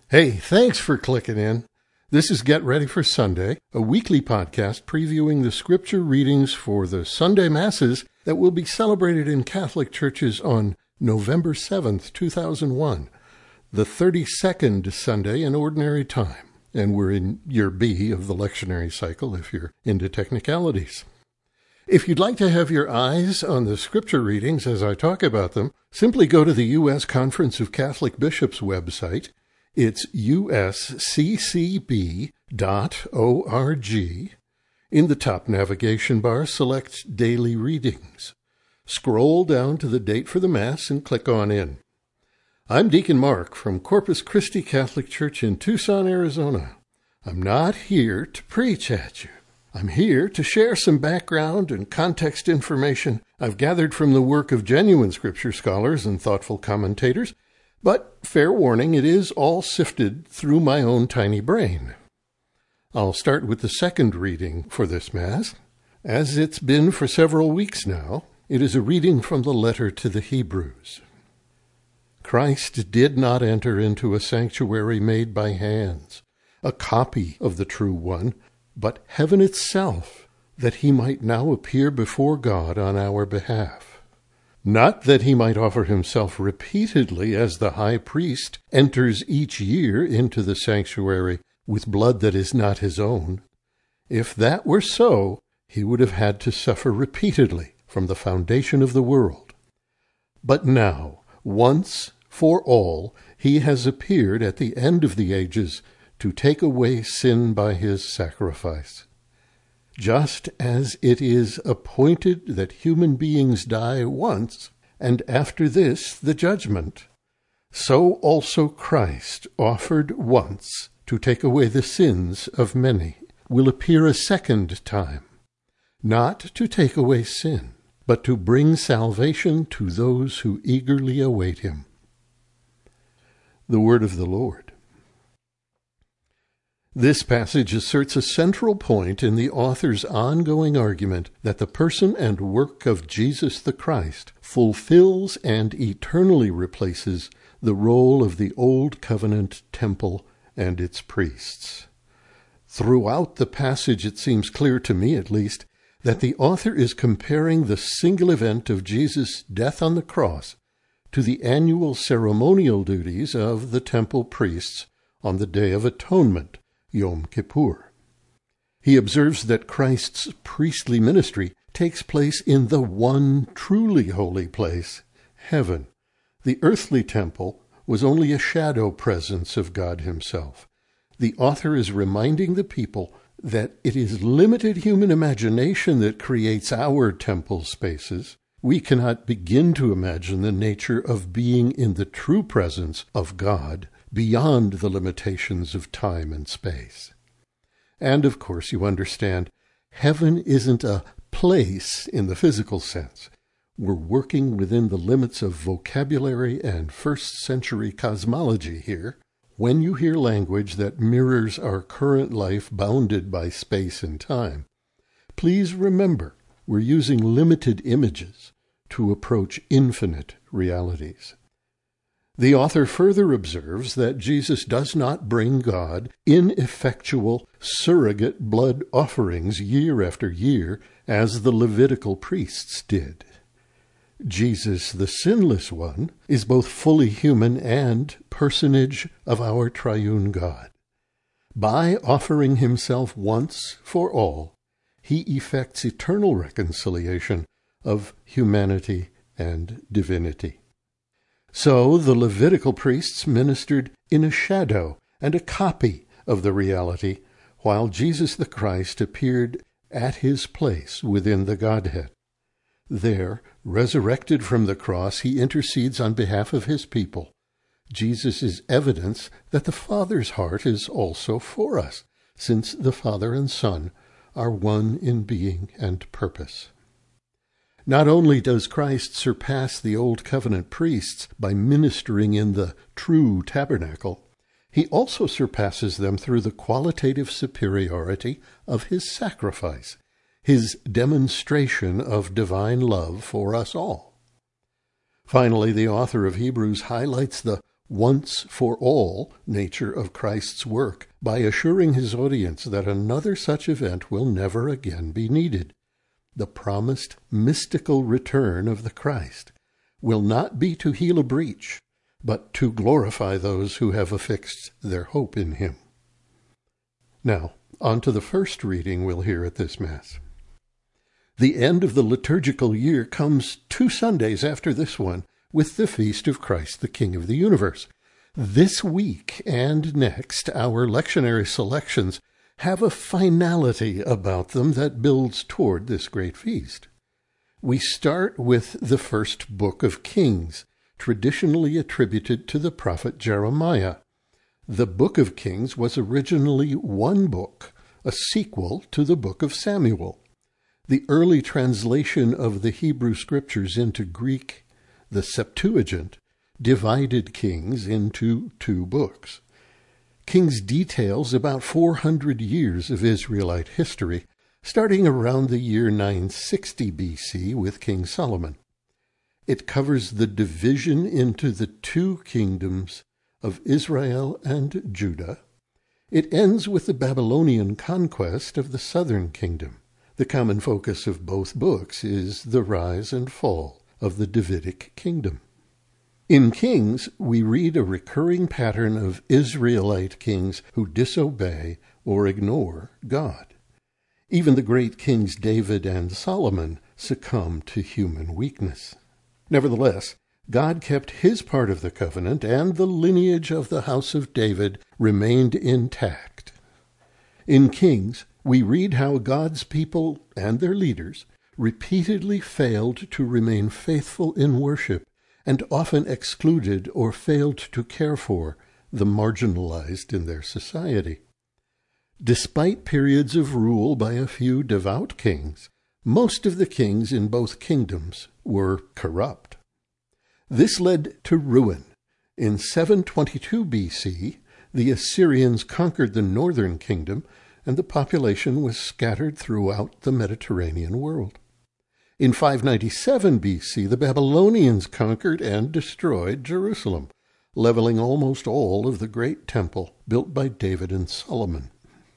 Hey, thanks for clicking in. This is Get Ready for Sunday, a weekly podcast previewing the scripture readings for the Sunday Masses that will be celebrated in Catholic churches on November 7th, 2001, the 32nd Sunday in Ordinary Time. And we're in year B of the lectionary cycle if you're into technicalities. If you'd like to have your eyes on the scripture readings as I talk about them, simply go to the U.S. Conference of Catholic Bishops website. It's usccb.org. In the top navigation bar, select Daily Readings. Scroll down to the date for the Mass and click on In. I'm Deacon Mark from Corpus Christi Catholic Church in Tucson, Arizona. I'm not here to preach at you. I'm here to share some background and context information I've gathered from the work of genuine scripture scholars and thoughtful commentators. But, fair warning, it is all sifted through my own tiny brain. I'll start with the second reading for this Mass. As it's been for several weeks now, it is a reading from the letter to the Hebrews. Christ did not enter into a sanctuary made by hands, a copy of the true one, but heaven itself, that he might now appear before God on our behalf. Not that he might offer himself repeatedly as the high priest enters each year into the sanctuary with blood that is not his own. If that were so, he would have had to suffer repeatedly from the foundation of the world. But now, once for all, he has appeared at the end of the ages to take away sin by his sacrifice. Just as it is appointed that human beings die once, and after this the judgment, so also Christ, offered once to take away the sins of many, will appear a second time, not to take away sin, but to bring salvation to those who eagerly await him. The word of the Lord. This passage asserts a central point in the author's ongoing argument that the person and work of Jesus the Christ fulfills and eternally replaces the role of the Old Covenant temple and its priests. Throughout the passage, it seems clear to me, at least, that the author is comparing the single event of Jesus' death on the cross to the annual ceremonial duties of the temple priests on the Day of Atonement, Yom Kippur. He observes that Christ's priestly ministry takes place in the one truly holy place, heaven. The earthly temple was only a shadow presence of God himself. The author is reminding the people that it is limited human imagination that creates our temple spaces. We cannot begin to imagine the nature of being in the true presence of God beyond the limitations of time and space. And, of course, you understand, heaven isn't a place in the physical sense. We're working within the limits of vocabulary and first-century cosmology here. When you hear language that mirrors our current life bounded by space and time, please remember we're using limited images to approach infinite realities. The author further observes that Jesus does not bring God ineffectual surrogate blood offerings year after year as the Levitical priests did. Jesus, the sinless one, is both fully human and personage of our triune God. By offering himself once for all, he effects eternal reconciliation of humanity and divinity. So the Levitical priests ministered in a shadow and a copy of the reality, while Jesus the Christ appeared at his place within the Godhead. There, resurrected from the cross, he intercedes on behalf of his people. Jesus is evidence that the Father's heart is also for us, since the Father and Son are one in being and purpose. Not only does Christ surpass the Old Covenant priests by ministering in the true tabernacle, he also surpasses them through the qualitative superiority of his sacrifice, his demonstration of divine love for us all. Finally, the author of Hebrews highlights the once-for-all nature of Christ's work by assuring his audience that another such event will never again be needed. The promised mystical return of the Christ will not be to heal a breach, but to glorify those who have affixed their hope in him. Now, on to the first reading we'll hear at this Mass. The end of the liturgical year comes 2 Sundays after this one, with the feast of Christ the King of the universe. This week and next, our lectionary selections have a finality about them that builds toward this great feast. We start with the first book of Kings, traditionally attributed to the prophet Jeremiah. The book of Kings was originally one book, a sequel to the book of Samuel. The early translation of the Hebrew Scriptures into Greek, the Septuagint, divided Kings into 2 books. Kings details about 400 years of Israelite history, starting around the year 960 BC with King Solomon. It covers the division into the 2 kingdoms of Israel and Judah. It ends with the Babylonian conquest of the southern kingdom. The common focus of both books is the rise and fall of the Davidic kingdom. In Kings, we read a recurring pattern of Israelite kings who disobey or ignore God. Even the great kings David and Solomon succumbed to human weakness. Nevertheless, God kept his part of the covenant, and the lineage of the house of David remained intact. In Kings, we read how God's people and their leaders repeatedly failed to remain faithful in worship and often excluded or failed to care for the marginalized in their society. Despite periods of rule by a few devout kings, most of the kings in both kingdoms were corrupt. This led to ruin. In 722 BC, the Assyrians conquered the northern kingdom, and the population was scattered throughout the Mediterranean world. In 597 BC, the Babylonians conquered and destroyed Jerusalem, leveling almost all of the great temple built by David and Solomon.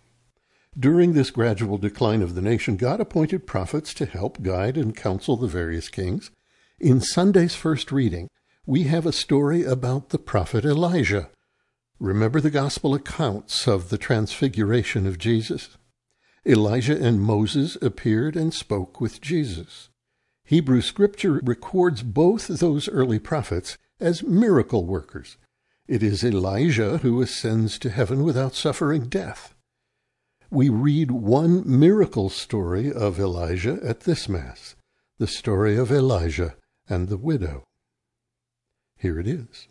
During this gradual decline of the nation, God appointed prophets to help guide and counsel the various kings. In Sunday's first reading, we have a story about the prophet Elijah. Remember the gospel accounts of the transfiguration of Jesus? Elijah and Moses appeared and spoke with Jesus. Hebrew Scripture records both those early prophets as miracle workers. It is Elijah who ascends to heaven without suffering death. We read one miracle story of Elijah at this Mass, the story of Elijah and the widow. Here it is.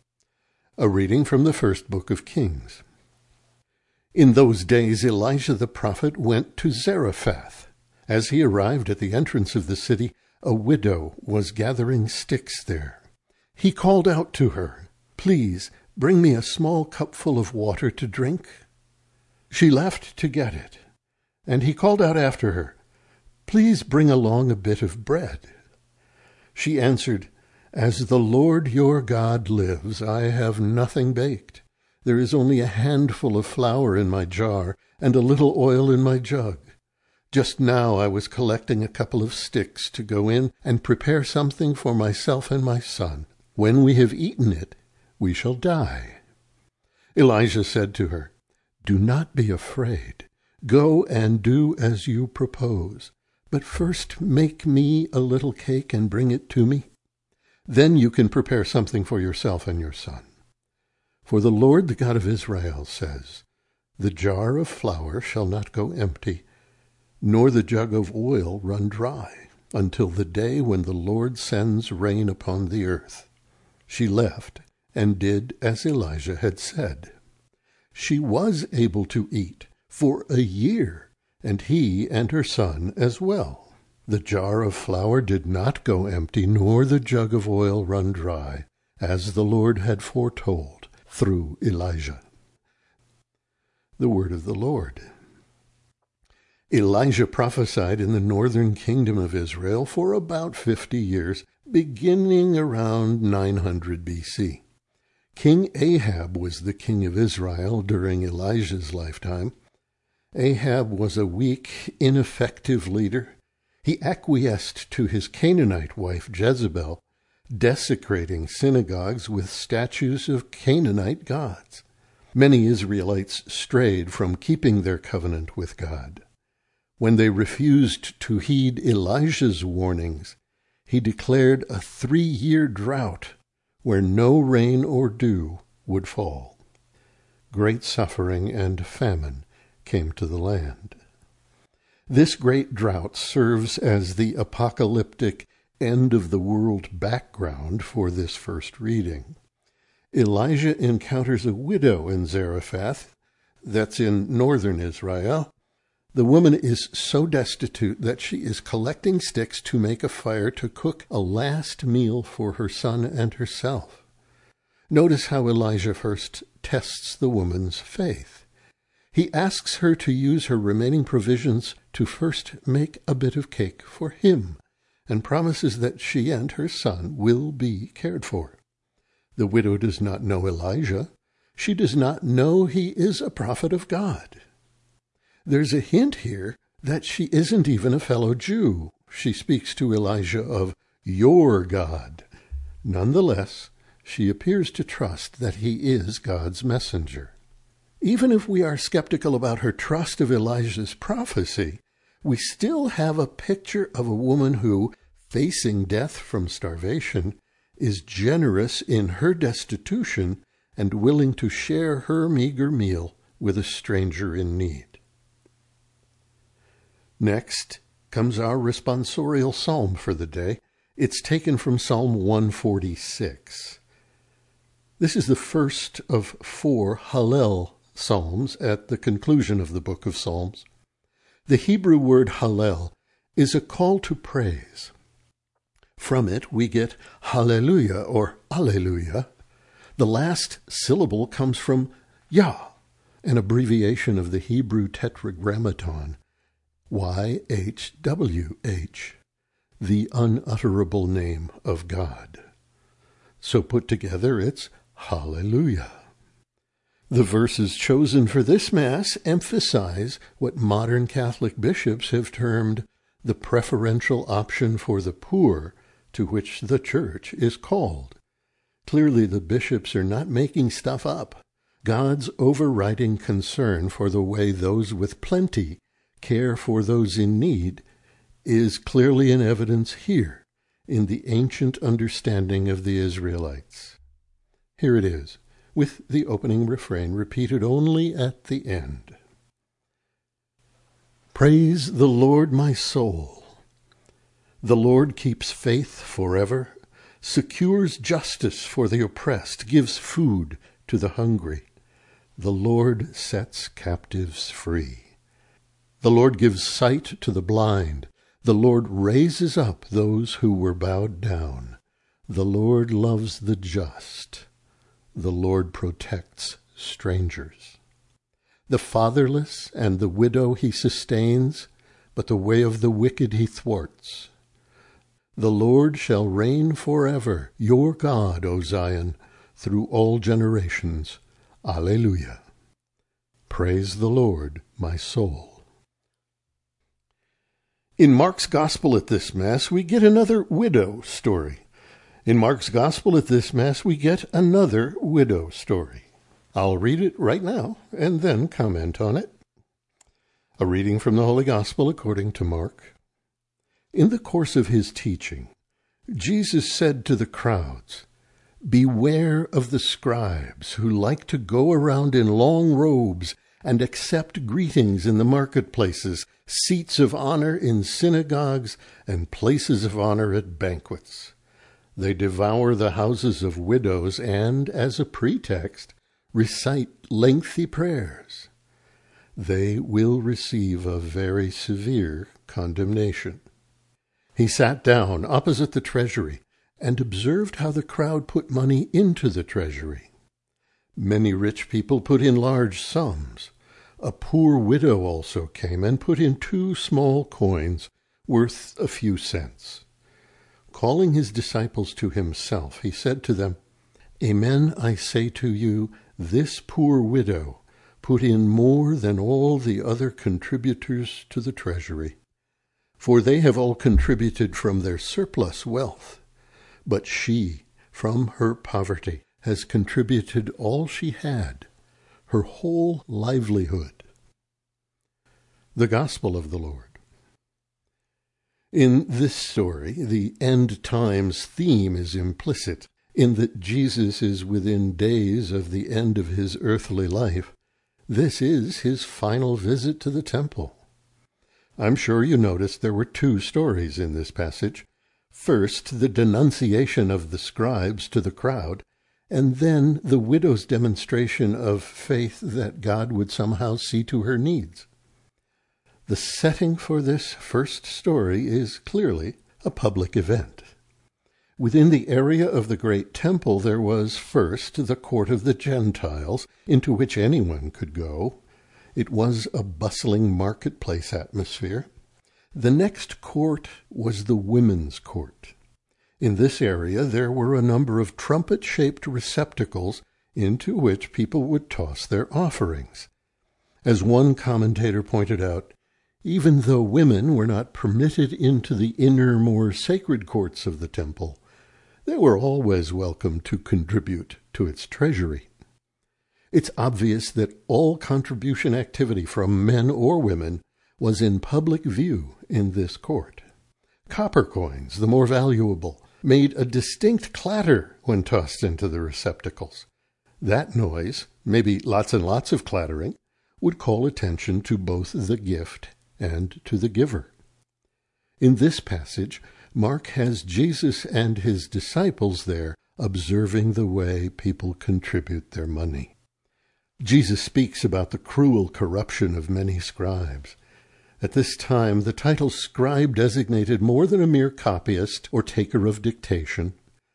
A reading from the first book of Kings. In those days Elijah the prophet went to Zarephath. As he arrived at the entrance of the city, a widow was gathering sticks there. He called out to her, "Please, bring me a small cupful of water to drink." She left to get it, and he called out after her, "Please bring along a bit of bread." She answered, "As the Lord your God lives, I have nothing baked. There is only a handful of flour in my jar and a little oil in my jug. Just now I was collecting a couple of sticks to go in and prepare something for myself and my son. When we have eaten it, we shall die." Elijah said to her, "Do not be afraid. Go and do as you propose. But first make me a little cake and bring it to me. Then you can prepare something for yourself and your son. For the Lord, the God of Israel, says, 'The jar of flour shall not go empty, nor the jug of oil run dry, until the day when the Lord sends rain upon the earth.'" She left and did as Elijah had said. She was able to eat for a year, and he and her son as well. The jar of flour did not go empty, nor the jug of oil run dry, as the Lord had foretold through Elijah. The word of the Lord. Elijah prophesied in the northern kingdom of Israel for about 50 years, beginning around 900 BC. King Ahab was the king of Israel during Elijah's lifetime. Ahab was a weak, ineffective leader. He acquiesced to his Canaanite wife Jezebel, desecrating synagogues with statues of Canaanite gods. Many Israelites strayed from keeping their covenant with God. When they refused to heed Elijah's warnings, he declared a 3-year drought where no rain or dew would fall. Great suffering and famine came to the land. This great drought serves as the apocalyptic end-of-the-world background for this first reading. Elijah encounters a widow in Zarephath, that's in northern Israel. The woman is so destitute that she is collecting sticks to make a fire to cook a last meal for her son and herself. Notice how Elijah first tests the woman's faith. He asks her to use her remaining provisions to first make a bit of cake for him, and promises that she and her son will be cared for. The widow does not know Elijah. She does not know he is a prophet of God. There's a hint here that she isn't even a fellow Jew. She speaks to Elijah of your God. Nonetheless, she appears to trust that he is God's messenger. Even if we are skeptical about her trust of Elijah's prophecy, we still have a picture of a woman who, facing death from starvation, is generous in her destitution and willing to share her meager meal with a stranger in need. Next comes our responsorial psalm for the day. It's taken from Psalm 146. This is the first of 4 Hallel psalms at the conclusion of the book of Psalms. The Hebrew word Hallel is a call to praise. From it we get Hallelujah or Alleluia. The last syllable comes from Yah, an abbreviation of the Hebrew tetragrammaton, YHWH, the unutterable name of God. So put together, it's Hallelujah. The verses chosen for this Mass emphasize what modern Catholic bishops have termed the preferential option for the poor, to which the Church is called. Clearly, the bishops are not making stuff up. God's overriding concern for the way those with plenty care for those in need is clearly in evidence here in the ancient understanding of the Israelites. Here it is, with the opening refrain repeated only at the end. Praise the Lord, my soul. The Lord keeps faith forever, secures justice for the oppressed, gives food to the hungry. The Lord sets captives free. The Lord gives sight to the blind. The Lord raises up those who were bowed down. The Lord loves the just. The Lord protects strangers. The fatherless and the widow he sustains, but the way of the wicked he thwarts. The Lord shall reign forever, your God, O Zion, through all generations. Alleluia. Praise the Lord, my soul. In Mark's Gospel at this Mass, we get another widow story. In Mark's Gospel at this Mass, we get another widow story. I'll read it right now and then comment on it. A reading from the Holy Gospel according to Mark. In the course of his teaching, Jesus said to the crowds, "Beware of the scribes who like to go around in long robes and accept greetings in the marketplaces, seats of honor in synagogues, and places of honor at banquets. They devour the houses of widows and, as a pretext, recite lengthy prayers. They will receive a very severe condemnation." He sat down opposite the treasury and observed how the crowd put money into the treasury. Many rich people put in large sums. A poor widow also came and put in 2 small coins worth a few cents. Calling his disciples to himself, he said to them, Amen, I say to you, this poor widow put in more than all the other contributors to the treasury. For they have all contributed from their surplus wealth, but she, from her poverty, has contributed all she had, her whole livelihood. The Gospel of the Lord. In this story, the end times theme is implicit, in that Jesus is within days of the end of his earthly life. This is his final visit to the temple. I'm sure you noticed there were two stories in this passage. First, the denunciation of the scribes to the crowd, and then the widow's demonstration of faith that God would somehow see to her needs. The setting for this first story is clearly a public event. Within the area of the great temple there was first the court of the Gentiles, into which anyone could go. It was a bustling marketplace atmosphere. The next court was the women's court. In this area there were a number of trumpet-shaped receptacles into which people would toss their offerings. As one commentator pointed out, even though women were not permitted into the inner, more sacred courts of the temple, they were always welcome to contribute to its treasury. It's obvious that all contribution activity from men or women was in public view in this court. Copper coins, the more valuable, made a distinct clatter when tossed into the receptacles. That noise, maybe lots and lots of clattering, would call attention to both the gift and to the giver. In this passage, Mark has Jesus and his disciples there observing the way people contribute their money. Jesus speaks about the cruel corruption of many scribes. At this time, the title scribe designated more than a mere copyist or taker of dictation.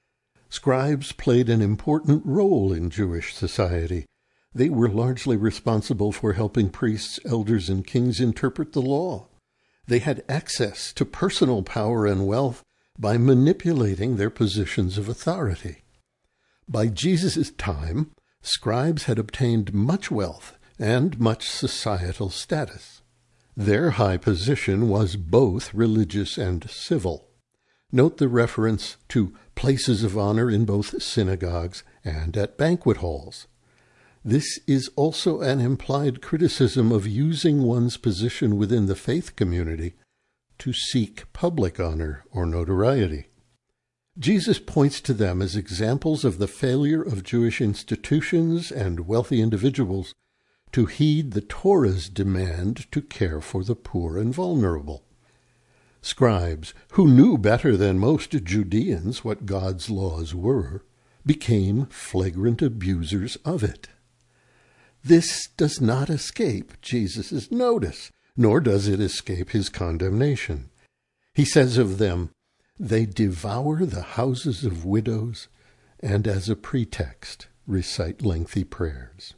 Scribes played an important role in Jewish society. They were largely responsible for helping priests, elders, and kings interpret the law. They had access to personal power and wealth by manipulating their positions of authority. By Jesus' time, scribes had obtained much wealth and much societal status. Their high position was both religious and civil. Note the reference to places of honor in both synagogues and at banquet halls. This is also an implied criticism of using one's position within the faith community to seek public honor or notoriety. Jesus points to them as examples of the failure of Jewish institutions and wealthy individuals to heed the Torah's demand to care for the poor and vulnerable. Scribes, who knew better than most Judeans what God's laws were, became flagrant abusers of it. This does not escape Jesus' notice, nor does it escape his condemnation. He says of them, "They devour the houses of widows, and as a pretext recite lengthy prayers."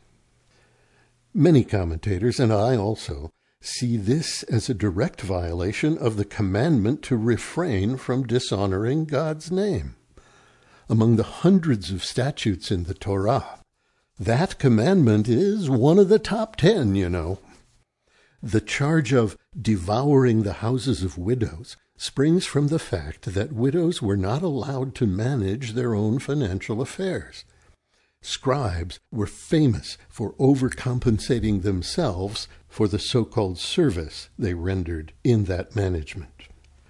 Many commentators, and I also, see this as a direct violation of the commandment to refrain from dishonoring God's name. Among the hundreds of statutes in the Torah, that commandment is one of the top 10, you know. The charge of devouring the houses of widows springs from the fact that widows were not allowed to manage their own financial affairs. Scribes were famous for overcompensating themselves for the so-called service they rendered in that management.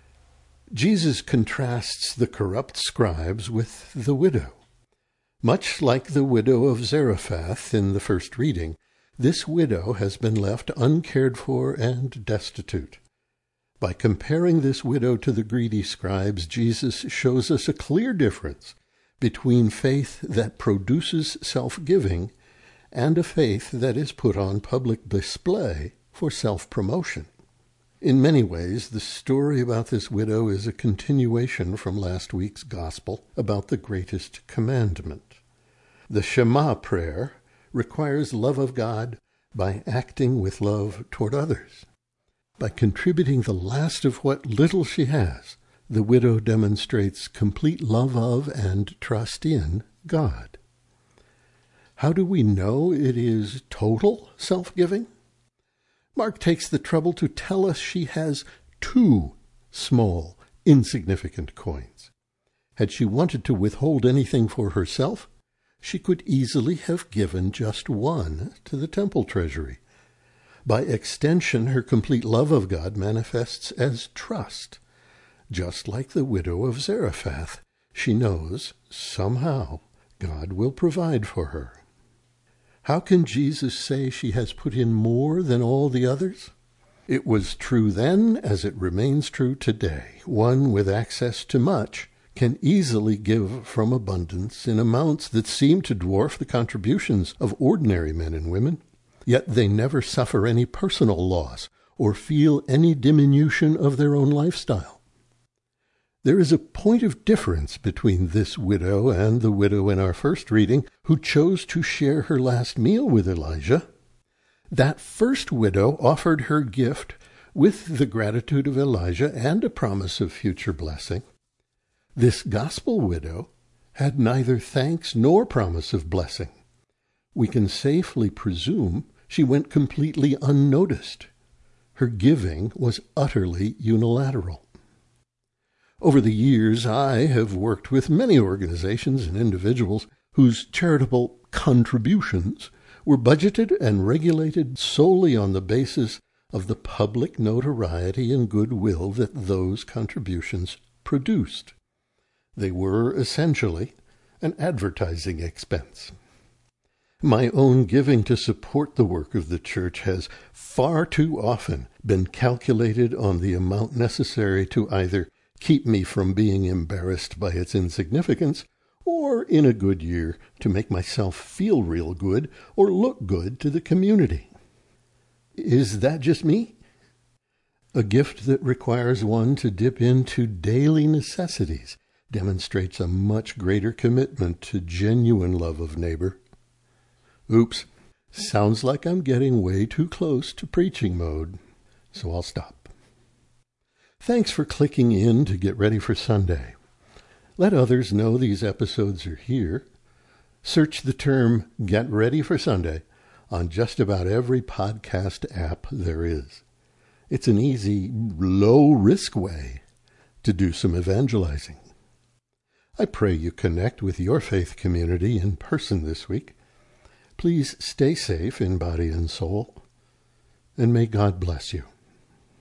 Jesus contrasts the corrupt scribes with the widow. Much like the widow of Zarephath in the first reading, this widow has been left uncared for and destitute. By comparing this widow to the greedy scribes, Jesus shows us a clear difference between faith that produces self-giving and a faith that is put on public display for self-promotion. In many ways, the story about this widow is a continuation from last week's gospel about the greatest commandment. The Shema prayer requires love of God by acting with love toward others. By contributing the last of what little she has, the widow demonstrates complete love of and trust in God. How do we know it is total self-giving? Mark takes the trouble to tell us she has 2 small, insignificant coins. Had she wanted to withhold anything for herself, she could easily have given just 1 to the temple treasury. By extension, her complete love of God manifests as trust. Just like the widow of Zarephath, she knows, somehow, God will provide for her. How can Jesus say she has put in more than all the others? It was true then as it remains true today. One with access to much can easily give from abundance in amounts that seem to dwarf the contributions of ordinary men and women, yet they never suffer any personal loss or feel any diminution of their own lifestyle. There is a point of difference between this widow and the widow in our first reading who chose to share her last meal with Elijah. That first widow offered her gift with the gratitude of Elijah and a promise of future blessing. This gospel widow had neither thanks nor promise of blessing. We can safely presume she went completely unnoticed. Her giving was utterly unilateral. Over the years, I have worked with many organizations and individuals whose charitable contributions were budgeted and regulated solely on the basis of the public notoriety and goodwill that those contributions produced. They were essentially an advertising expense. My own giving to support the work of the church has far too often been calculated on the amount necessary to either keep me from being embarrassed by its insignificance, or, in a good year, to make myself feel real good or look good to the community. Is that just me? A gift that requires one to dip into daily necessities demonstrates a much greater commitment to genuine love of neighbor. Oops, sounds like I'm getting way too close to preaching mode, so I'll stop. Thanks for clicking in to get ready for Sunday. Let others know these episodes are here. Search the term Get Ready for Sunday on just about every podcast app there is. It's an easy, low-risk way to do some evangelizing. I pray you connect with your faith community in person this week. Please stay safe in body and soul, and may God bless you.